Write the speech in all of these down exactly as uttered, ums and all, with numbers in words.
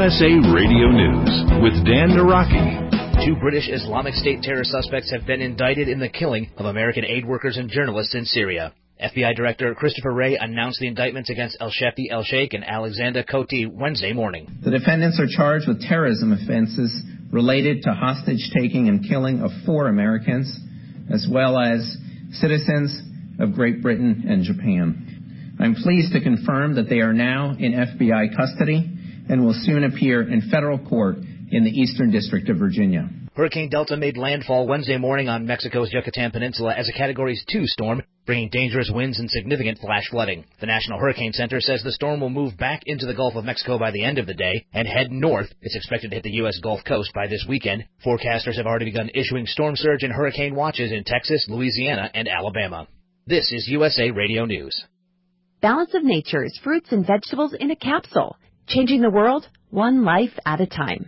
U S A Radio News with Dan Naraki. Two British Islamic State terror suspects have been indicted in the killing of American aid workers and journalists in Syria. F B I Director Christopher Wray announced the indictments against El-Shefi El-Sheikh and Alexander Koti Wednesday morning. The defendants are charged with terrorism offenses related to hostage-taking and killing of four Americans, as well as citizens of Great Britain and Japan. I'm pleased to confirm that they are now in F B I custody and will soon appear in federal court in the Eastern District of Virginia. Hurricane Delta made landfall Wednesday morning on Mexico's Yucatan Peninsula as a Category two storm, bringing dangerous winds and significant flash flooding. The National Hurricane Center says the storm will move back into the Gulf of Mexico by the end of the day and head north. It's expected to hit the U S Gulf Coast by this weekend. Forecasters have already begun issuing storm surge and hurricane watches in Texas, Louisiana, and Alabama. This is U S A Radio News. Balance of Nature's fruits and vegetables in a capsule, changing the world one life at a time.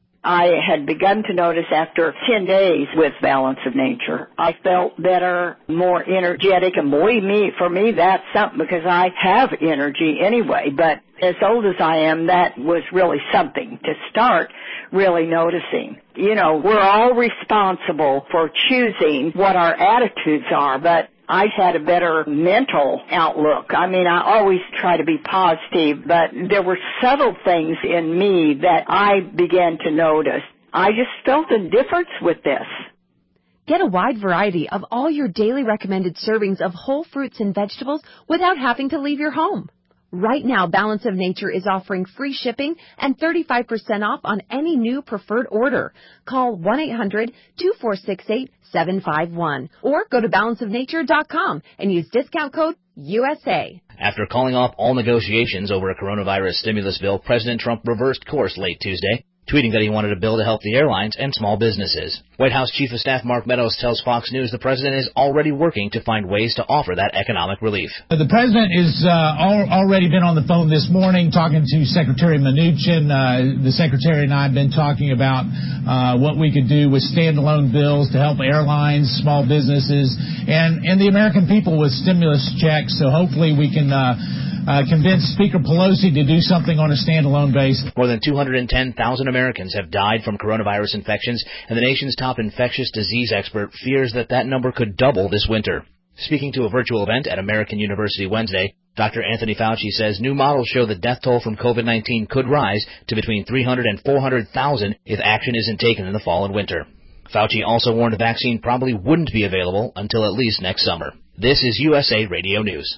I had begun to notice after ten days with Balance of Nature, I felt better, more energetic, and believe me, for me, that's something because I have energy anyway. But as old as I am, that was really something to start really noticing. You know, we're all responsible for choosing what our attitudes are, but I had a better mental outlook. I mean, I always try to be positive, but there were subtle things in me that I began to notice. I just felt a difference with this. Get a wide variety of all your daily recommended servings of whole fruits and vegetables without having to leave your home. Right now, Balance of Nature is offering free shipping and thirty-five percent off on any new preferred order. Call one eight hundred two four six eight seven five one or go to balance of nature dot com and use discount code U S A. After calling off all negotiations over a coronavirus stimulus bill, President Trump reversed course late Tuesday, tweeting that he wanted a bill to help the airlines and small businesses. White House Chief of Staff Mark Meadows tells Fox News the president is already working to find ways to offer that economic relief. The president has uh, al- already been on the phone this morning talking to Secretary Mnuchin. Uh, the secretary and I have been talking about uh, what we could do with standalone bills to help airlines, small businesses, and, and the American people with stimulus checks. So hopefully we can uh, uh, convince Speaker Pelosi to do something on a standalone basis. More than two hundred ten thousand Americans have died from coronavirus infections, and the nation's top infectious disease expert fears that that number could double this winter. Speaking to a virtual event at American University Wednesday, Doctor Anthony Fauci says new models show the death toll from COVID nineteen could rise to between three hundred and four hundred thousand if action isn't taken in the fall and winter. Fauci also warned a vaccine probably wouldn't be available until at least next summer. This is U S A Radio News.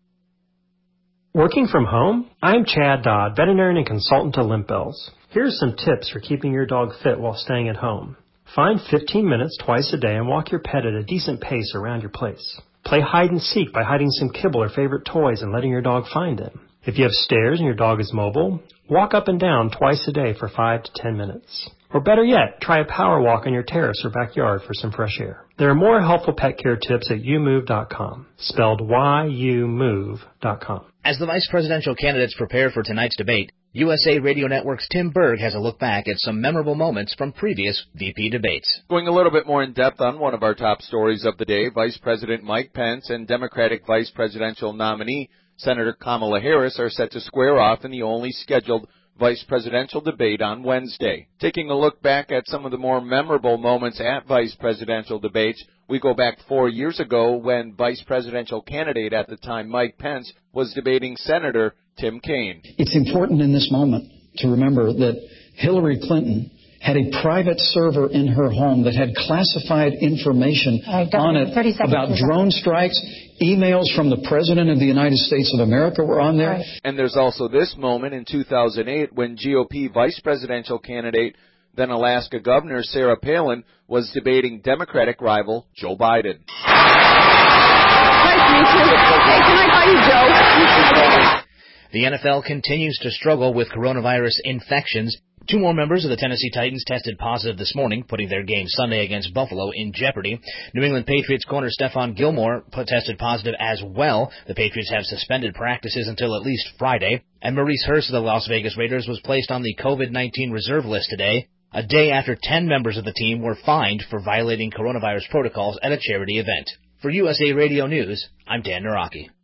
Working from home? I'm Chad Dodd, veterinarian and consultant to Limp Bells. Here are some tips for keeping your dog fit while staying at home. Find fifteen minutes twice a day and walk your pet at a decent pace around your place. Play hide and seek by hiding some kibble or favorite toys and letting your dog find them. If you have stairs and your dog is mobile, walk up and down twice a day for five to ten minutes. Or better yet, try a power walk on your terrace or backyard for some fresh air. There are more helpful pet care tips at you move dot com, spelled Y U move dot com. As the vice presidential candidates prepare for tonight's debate, U S A Radio Network's Tim Berg has a look back at some memorable moments from previous V P debates. Going a little bit more in depth on one of our top stories of the day, Vice President Mike Pence and Democratic vice presidential nominee Senator Kamala Harris are set to square off in the only scheduled vice presidential debate on Wednesday. Taking a look back at some of the more memorable moments at vice presidential debates, we go back four years ago when vice presidential candidate at the time, Mike Pence, was debating Senator Tim Kaine. It's important in this moment to remember that Hillary Clinton had a private server in her home that had classified information on it about drone strikes. Emails from the President of the United States of America were on there. Right. And there's also this moment in two thousand eight when G O P vice presidential candidate, then Alaska Governor Sarah Palin, was debating Democratic rival Joe Biden. Nice to meet you. Hey, can I call you Joe? The N F L continues to struggle with coronavirus infections. Two more members of the Tennessee Titans tested positive this morning, putting their game Sunday against Buffalo in jeopardy. New England Patriots corner Stephon Gilmore tested positive as well. The Patriots have suspended practices until at least Friday. And Maurice Hurst of the Las Vegas Raiders was placed on the COVID nineteen reserve list today, a day after ten members of the team were fined for violating coronavirus protocols at a charity event. For U S A Radio News, I'm Dan Naraki.